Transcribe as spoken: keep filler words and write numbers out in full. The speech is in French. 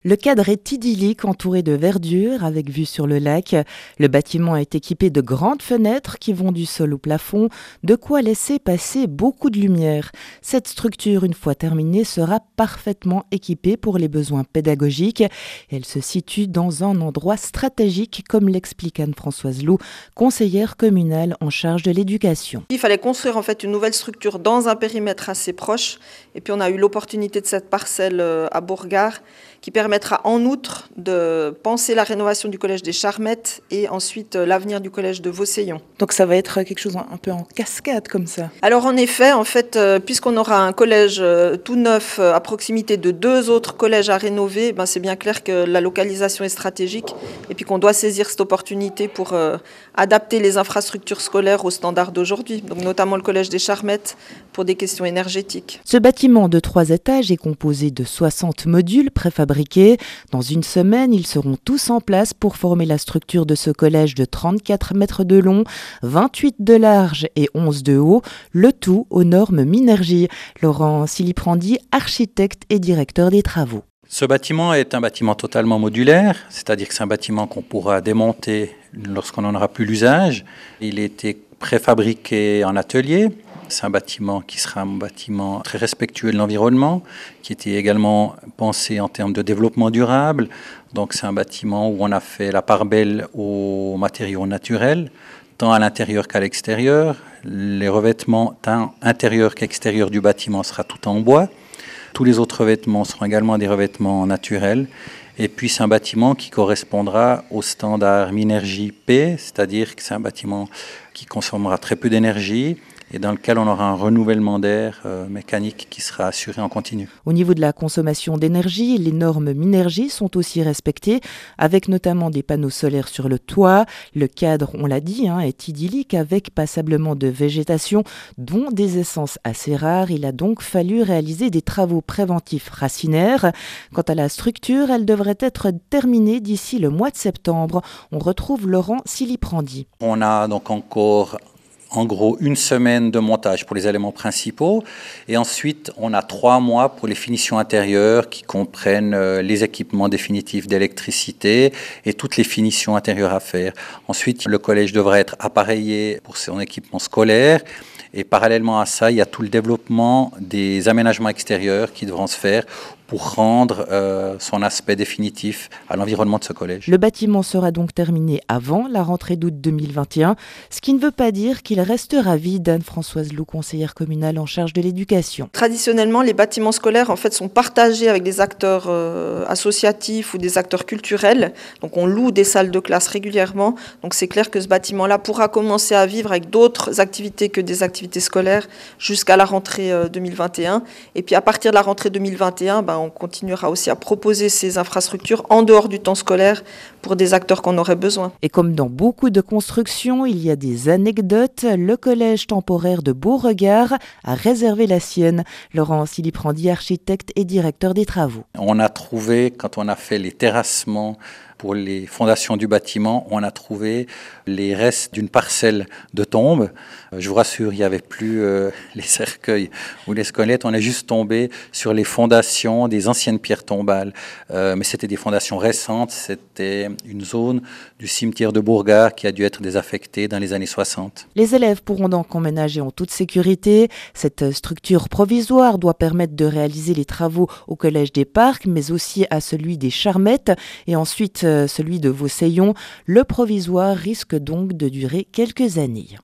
Le cadre est idyllique, entouré de verdure, avec vue sur le lac. Le bâtiment est équipé de grandes fenêtres qui vont du sol au plafond, de quoi laisser passer beaucoup de lumière. Cette structure, une fois terminée, sera parfaitement équipée pour les besoins pédagogiques. Elle se situe dans un endroit stratégique, comme l'explique Anne-Françoise Lou, conseillère communale en charge de l'éducation. Il fallait construire en fait une nouvelle structure dans un périmètre assez proche. Et puis on a eu l'opportunité de cette parcelle à Bourgard qui permettra en outre de penser la rénovation du collège des Charmettes et ensuite l'avenir du collège de Vauseillon. Donc ça va être quelque chose un peu en cascade comme ça. Alors en effet, en fait, puisqu'on aura un collège tout neuf à proximité de deux autres collèges à rénover, ben c'est bien clair que la localisation est stratégique et puis qu'on doit saisir cette opportunité pour euh, adapter les infrastructures scolaires aux standards d'aujourd'hui, donc notamment le collège des Charmettes pour des questions énergétiques. Ce bâtiment de trois étages est composé de soixante modules préfabriqués. Dans une semaine, ils seront tous en place pour former la structure de ce collège de trente-quatre mètres de long, vingt-huit de large et onze de haut, le tout aux normes Minergie. Laurent Siliprandi, architecte et directeur des travaux. Ce bâtiment est un bâtiment totalement modulaire, c'est-à-dire que c'est un bâtiment qu'on pourra démonter lorsqu'on n'en aura plus l'usage. Il a été préfabriqué en atelier. C'est un bâtiment qui sera un bâtiment très respectueux de l'environnement, qui était également pensé en termes de développement durable. Donc c'est un bâtiment où on a fait la part belle aux matériaux naturels, tant à l'intérieur qu'à l'extérieur. Les revêtements, tant intérieurs qu'extérieurs du bâtiment, sera tout en bois. Tous les autres revêtements seront également des revêtements naturels. Et puis c'est un bâtiment qui correspondra au standard Minergie P, c'est-à-dire que c'est un bâtiment qui consommera très peu d'énergie et dans lequel on aura un renouvellement d'air euh, mécanique qui sera assuré en continu. Au niveau de la consommation d'énergie, les normes Minergie sont aussi respectées, avec notamment des panneaux solaires sur le toit. Le cadre, on l'a dit, hein, est idyllique avec passablement de végétation, dont des essences assez rares. Il a donc fallu réaliser des travaux préventifs racinaires. Quant à la structure, elle devrait être terminée d'ici le mois de septembre. On retrouve Laurent Siliprandi. On a donc encore en gros une semaine de montage pour les éléments principaux et ensuite on a trois mois pour les finitions intérieures qui comprennent les équipements définitifs d'électricité et toutes les finitions intérieures à faire. Ensuite le collège devrait être appareillé pour son équipement scolaire et parallèlement à ça il y a tout le développement des aménagements extérieurs qui devront se faire pour rendre euh, son aspect définitif à l'environnement de ce collège. Le bâtiment sera donc terminé avant la rentrée d'août deux mille vingt et un, ce qui ne veut pas dire qu'il restera vide. Anne-Françoise Lou, conseillère communale en charge de l'éducation. Traditionnellement, les bâtiments scolaires en fait, sont partagés avec des acteurs euh, associatifs ou des acteurs culturels. Donc on loue des salles de classe régulièrement. Donc c'est clair que ce bâtiment-là pourra commencer à vivre avec d'autres activités que des activités scolaires jusqu'à la rentrée euh, deux mille vingt et un. Et puis à partir de la rentrée deux mille vingt et un, ben, on continuera aussi à proposer ces infrastructures en dehors du temps scolaire pour des acteurs qu'on aurait besoin. Et comme dans beaucoup de constructions, il y a des anecdotes. Le collège temporaire de Beauregard a réservé la sienne. Laurent Siliprandi, architecte et directeur des travaux. On a trouvé, quand on a fait les terrassements pour les fondations du bâtiment, on a trouvé les restes d'une parcelle de tombe. Je vous rassure, il n'y avait plus euh, les cercueils ou les squelettes, on est juste tombé sur les fondations des anciennes pierres tombales. Euh, mais c'était des fondations récentes, c'était une zone du cimetière de Bourgard qui a dû être désaffectée dans les années soixante. Les élèves pourront donc emménager en toute sécurité. Cette structure provisoire doit permettre de réaliser les travaux au Collège des Parcs, mais aussi à celui des Charmettes et ensuite celui de Vauseillon. Le provisoire risque donc de durer quelques années.